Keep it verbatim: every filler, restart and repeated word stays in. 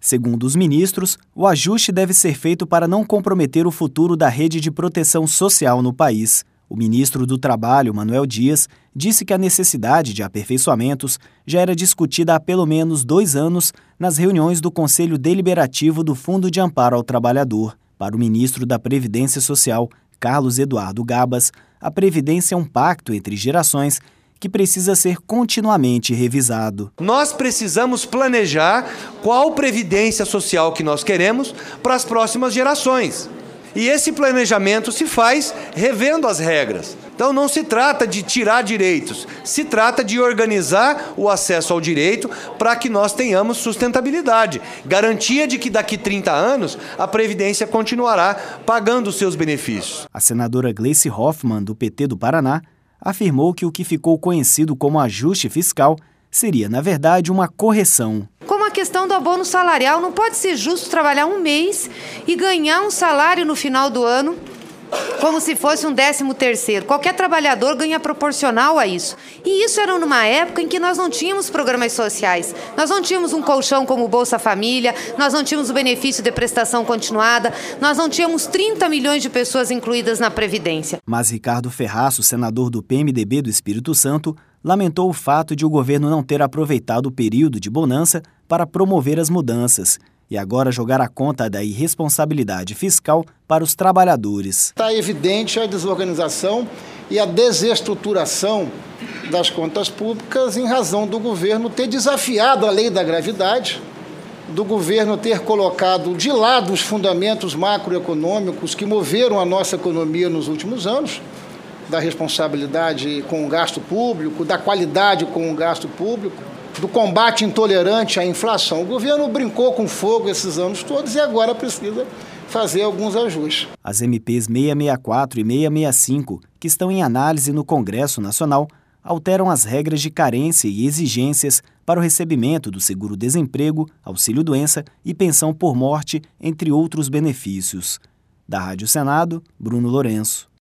Segundo os ministros, o ajuste deve ser feito para não comprometer o futuro da rede de proteção social no país. O ministro do Trabalho, Manuel Dias, disse que a necessidade de aperfeiçoamentos já era discutida há pelo menos dois anos nas reuniões do Conselho Deliberativo do Fundo de Amparo ao Trabalhador. Para o ministro da Previdência Social, Carlos Eduardo Gabas, a Previdência é um pacto entre gerações que precisa ser continuamente revisado. Nós precisamos planejar qual previdência social que nós queremos para as próximas gerações. E esse planejamento se faz revendo as regras. Então não se trata de tirar direitos, se trata de organizar o acesso ao direito para que nós tenhamos sustentabilidade. Garantia de que daqui trinta anos a Previdência continuará pagando os seus benefícios. A senadora Gleice Hoffmann, do P T do Paraná, afirmou que o que ficou conhecido como ajuste fiscal seria, na verdade, uma correção. Como a questão do abono salarial, não pode ser justo trabalhar um mês e ganhar um salário no final do ano como se fosse um décimo terceiro. Qualquer trabalhador ganha proporcional a isso. E isso era numa época em que nós não tínhamos programas sociais. Nós não tínhamos um colchão como o Bolsa Família, nós não tínhamos o benefício de prestação continuada, nós não tínhamos trinta milhões de pessoas incluídas na Previdência. Mas Ricardo Ferraço, senador do P M D B do Espírito Santo, lamentou o fato de o governo não ter aproveitado o período de bonança para promover as mudanças e agora jogar a conta da irresponsabilidade fiscal para os trabalhadores. Está evidente a desorganização e a desestruturação das contas públicas em razão do governo ter desafiado a lei da gravidade, do governo ter colocado de lado os fundamentos macroeconômicos que moveram a nossa economia nos últimos anos, da responsabilidade com o gasto público, da qualidade com o gasto público, do combate intolerante à inflação. O governo brincou com fogo esses anos todos e agora precisa fazer alguns ajustes. As M Ps seiscentos e sessenta e quatro e seiscentos e sessenta e cinco, que estão em análise no Congresso Nacional, alteram as regras de carência e exigências para o recebimento do seguro-desemprego, auxílio-doença e pensão por morte, entre outros benefícios. Da Rádio Senado, Bruno Lourenço.